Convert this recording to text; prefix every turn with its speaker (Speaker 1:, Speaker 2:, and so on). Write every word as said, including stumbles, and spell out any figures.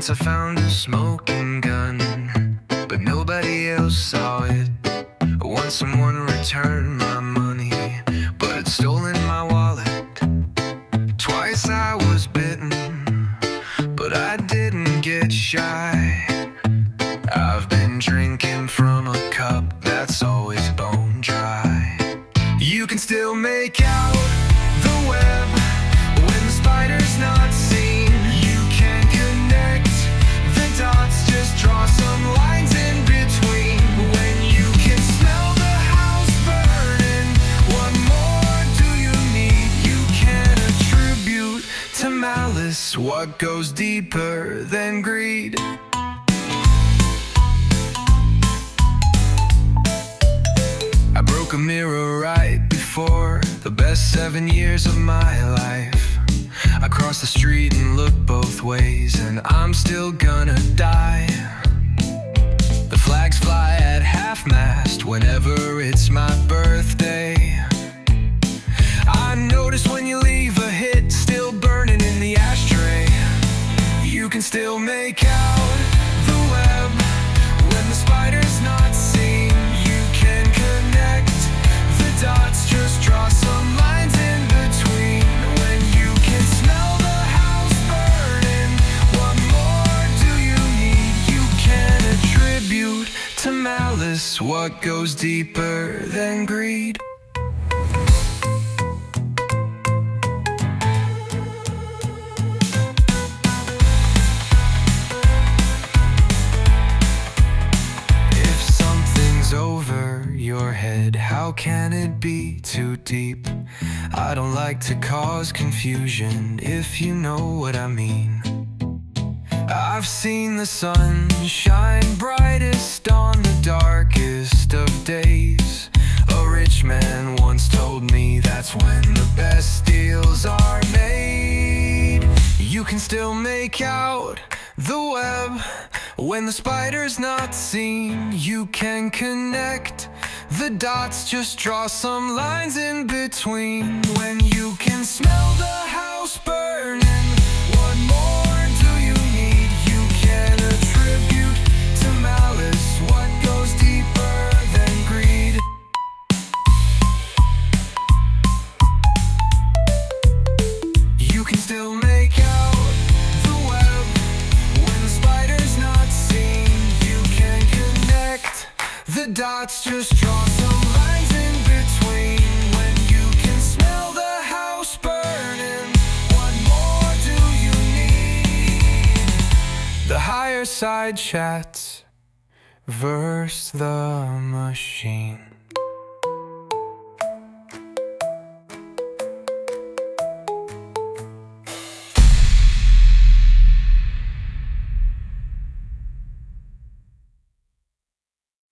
Speaker 1: Once I found a smoking gun, but nobody else saw it. Once someone returned my money, but had stolen my wallet. Twice I was bitten, but I didn't get shy. I've been drinking from a cup that's always bone dry. You can still make out the web when the spider's not seen. You can connect the dots, just draw some lines in between. When you can smell the house burning, what more do you need? You can attribute to malice what goes deeper than greed. I broke a mirror right before the best seven years of my life. I crossed the street and looked both ways, and I'm still gonna die. The flags fly at half-mast whenever it's my birthday. I notice when you leave a hit still burning in the ashtray. You can still make out the web when the spider's not seen. You can connect the dots, just draw some lines in between. When you can smell the house burning, what more do you need? You can attribute to malice what goes deeper than greed. Over your head, how can it be too deep? I don't like to cause confusion, if you know what I mean. I've seen the sun shine brightest on the darkest of days. A rich man once told me that's when the best deals are made. You can still make out the web when the spider's not seen. You can connect the dots, just draw some lines in between. When you can smell the house burning, what more do you need? You can attribute to malice what goes deeper than greed. You can still make out the web when the spider's not seen. You can connect the dots, just draw some lines in between. When you can smell the house burning, what more do you need? The higher side chats versus the machine.